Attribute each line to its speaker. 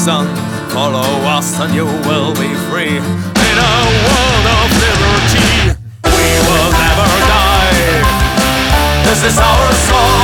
Speaker 1: son, follow us and you will be free. In a world of liberty, we will never die. This is our song.